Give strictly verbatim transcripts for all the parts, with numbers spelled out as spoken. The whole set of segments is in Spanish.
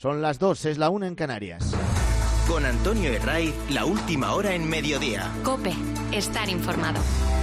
Son las dos, es la una en Canarias. Con Antonio Herraiz, la última hora en mediodía. COPE, estar informado.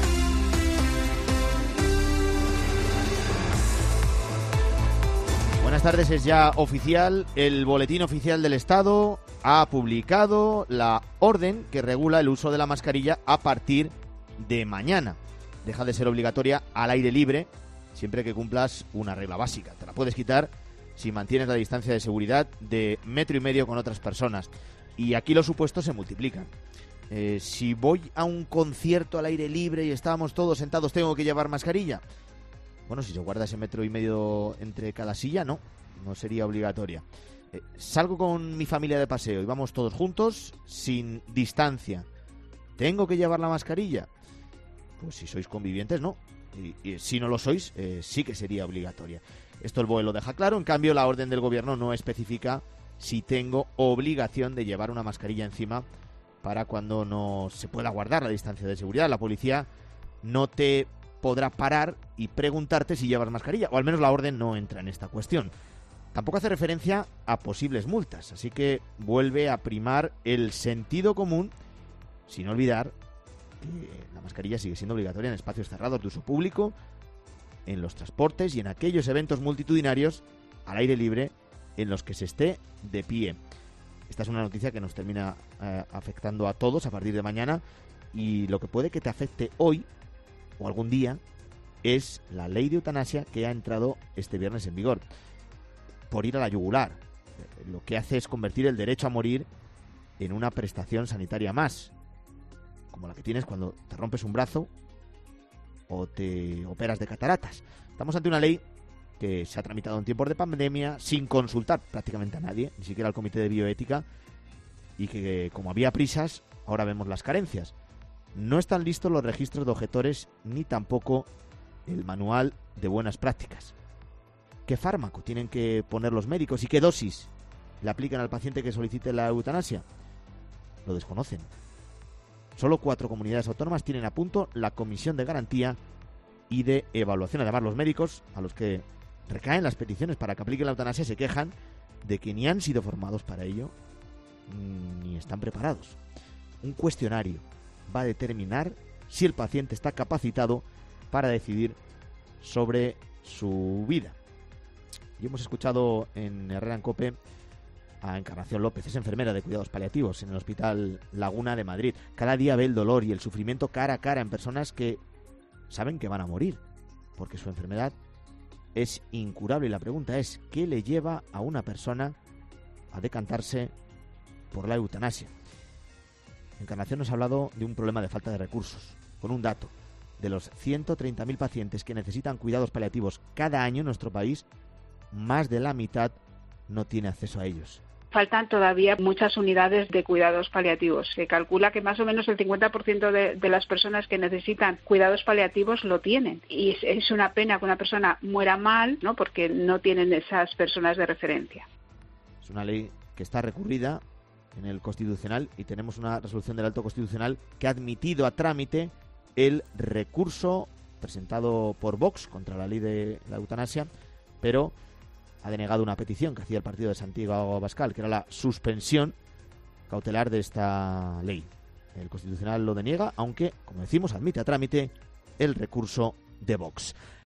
Buenas tardes, es ya oficial. El Boletín Oficial del Estado ha publicado la orden que regula el uso de la mascarilla a partir de mañana. Deja de ser obligatoria al aire libre siempre que cumplas una regla básica. Te la puedes quitar si mantienes la distancia de seguridad de metro y medio con otras personas. Y aquí los supuestos se multiplican. Eh, si voy a un concierto al aire libre y estábamos todos sentados, ¿tengo que llevar mascarilla? Bueno, si se guarda ese metro y medio entre cada silla, no, no sería obligatoria. Eh, salgo con mi familia de paseo y vamos todos juntos, sin distancia. ¿Tengo que llevar la mascarilla? Pues si sois convivientes, no. Y, y si no lo sois, eh, sí que sería obligatoria. Esto el B O E lo deja claro. En cambio, la orden del gobierno no especifica si tengo obligación de llevar una mascarilla encima para cuando no se pueda guardar la distancia de seguridad. La policía no te podrá parar y preguntarte si llevas mascarilla, o al menos la orden no entra en esta cuestión. Tampoco hace referencia a posibles multas, así que vuelve a primar el sentido común, sin olvidar que la mascarilla sigue siendo obligatoria en espacios cerrados de uso público, en los transportes y en aquellos eventos multitudinarios al aire libre en los que se esté de pie. Esta es una noticia que nos termina eh, afectando a todos a partir de mañana, y lo que puede que te afecte hoy o algún día es la ley de eutanasia que ha entrado este viernes en vigor, por ir a la yugular. Lo que hace es convertir el derecho a morir en una prestación sanitaria más, como la que tienes cuando te rompes un brazo o te operas de cataratas. Estamos ante una ley que se ha tramitado en tiempos de pandemia sin consultar prácticamente a nadie, ni siquiera al Comité de Bioética, y que, como había prisas, ahora vemos las carencias. No están listos los registros de objetores ni tampoco el manual de buenas prácticas. ¿Qué fármaco tienen que poner los médicos y qué dosis le aplican al paciente que solicite la eutanasia? Lo desconocen. Solo cuatro comunidades autónomas tienen a punto la comisión de garantía y de evaluación. Además, los médicos a los que recaen las peticiones para que apliquen la eutanasia se quejan de que ni han sido formados para ello ni están preparados. Un cuestionario va a determinar si el paciente está capacitado para decidir sobre su vida. Y hemos escuchado en Herrera en COPE a Encarnación López, es enfermera de cuidados paliativos en el Hospital Laguna de Madrid. Cada día ve el dolor y el sufrimiento cara a cara en personas que saben que van a morir, porque su enfermedad es incurable. Y la pregunta es, ¿qué le lleva a una persona a decantarse por la eutanasia? Encarnación nos ha hablado de un problema de falta de recursos, con un dato: de los ciento treinta mil pacientes que necesitan cuidados paliativos cada año en nuestro país, más de la mitad no tiene acceso a ellos. Faltan todavía muchas unidades de cuidados paliativos. Se calcula que más o menos el cincuenta por ciento de, de las personas que necesitan cuidados paliativos lo tienen. Y es, es una pena que una persona muera mal, ¿no?, porque no tienen esas personas de referencia. Es una ley que está recurrida en el Constitucional y tenemos una resolución del Alto Constitucional que ha admitido a trámite el recurso presentado por Vox contra la ley de la eutanasia, pero ha denegado una petición que hacía el partido de Santiago Abascal, que era la suspensión cautelar de esta ley. El Constitucional lo deniega, aunque, como decimos, admite a trámite el recurso de Vox.